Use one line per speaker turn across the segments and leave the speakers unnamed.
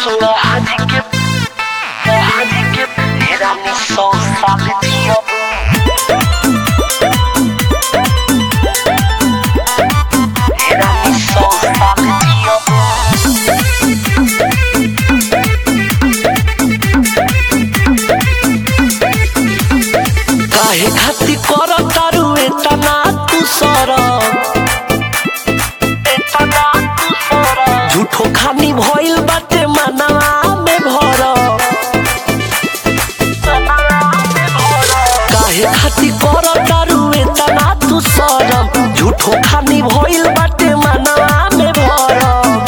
Solo hadike era mi son sabe era mi son sabe काहे खाती कर तारू एतना तू झूठो खानी भइल बाटे मनवा में भर काहे खाती कर तारू एतना तू झूठो खानी भइल बाटे मनवा में भर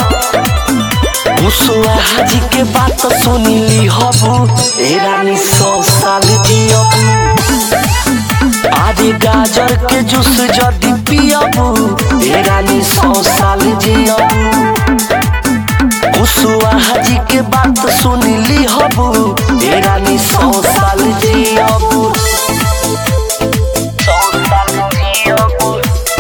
मुसुआ हाजी के बात सुनिली हबू ए रानी 100 साल जियबू आदि गाजर के जूस जदी पियबू ए रानी 100 साल जियबू मुसुआ हाजी के बात सुनिली हबू ए रानी 100 साल जियबू 100 साल जियबू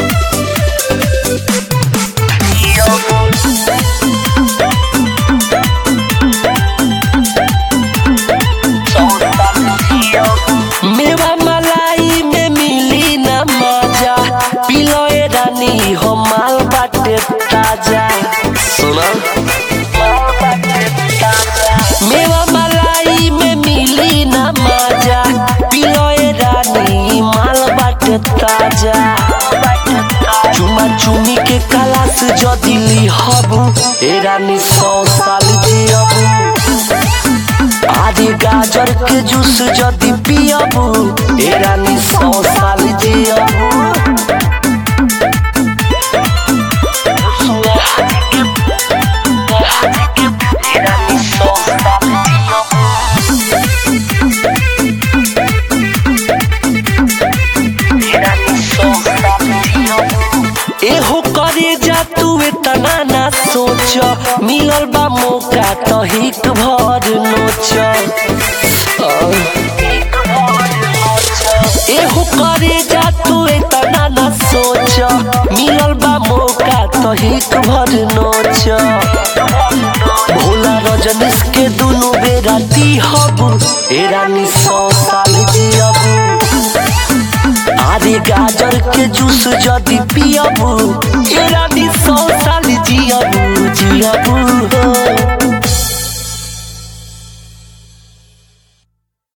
मेवा मलाई में मिली ना मजा पिलो ए रानी हो माल बाटे ताजा सुना मेवा मलाई में मिली ना मजा पिलो ए रानी माल बाटे ताजा चुमा चुमी के कलास जदी ली हबू ए रानी 100 साल जियबू आदि गाजर के जूस जदी पियबू ए रानी 100 साल जियबू एहो करे जा तू इतना ना सोच मिलल बा मौका तो हिक भर नोच एहो करे जा तू इतना ना सोच मिलल बा मौका तो हिक भर नोच भोला रजनीश के दुनु बेरा दी हबू ए रानी 100 साल जियबू आदि गाजर के जूस जदी पियबू ए रानी 100 साल जियबू